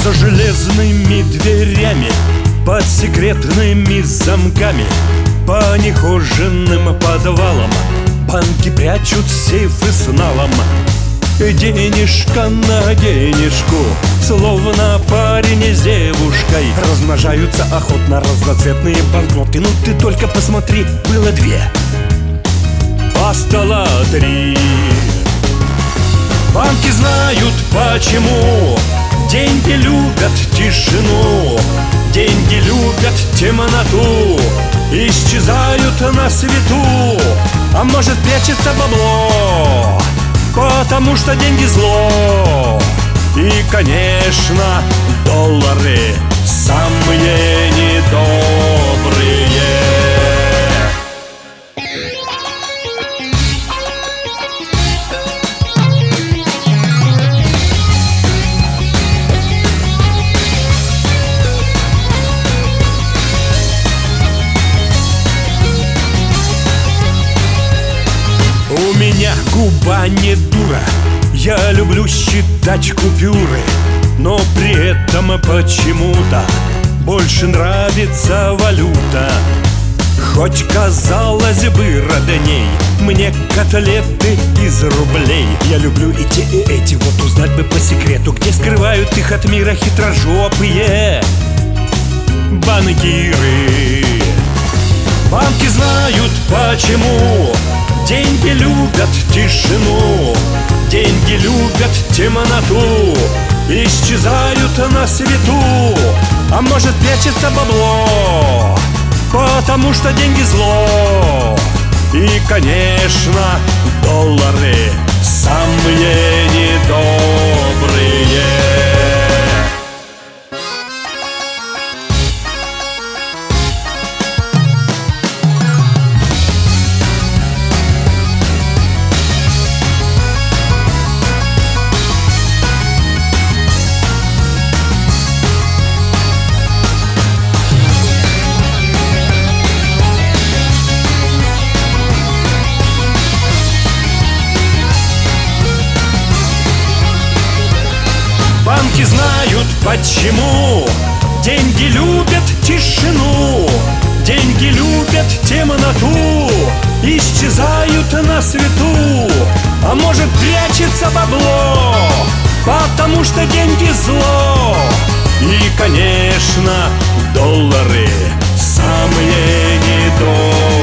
За железными дверями, под секретными замками, по нехоженным подвалам банки прячут сейфы с налом. Денежка на денежку, словно парень с девушкой, размножаются охотно разноцветные банкноты. Ну ты только посмотри, было две, а стало три. Банки знают почему. Деньги любят тишину, деньги любят темноту, исчезают на свету. А может, прячется бабло, потому что деньги зло. И, конечно, доллары самые недобрые. У меня губа не дура, я люблю считать купюры, но при этом почему-то больше нравится валюта. Хоть казалось бы родней мне котлеты из рублей, я люблю и те, и эти. Вот узнать бы по секрету, где скрывают их от мира хитрожопые банкиры. Банки знают почему. Деньги любят тишину, деньги любят темноту, исчезают на свету. А может, прячется бабло, потому что деньги зло. И, конечно, доллары самые недобрые. Банки знают почему. Деньги любят тишину, деньги любят темноту, исчезают на свету. А может, прячется бабло, потому что деньги зло. И, конечно, доллары самые недобрые.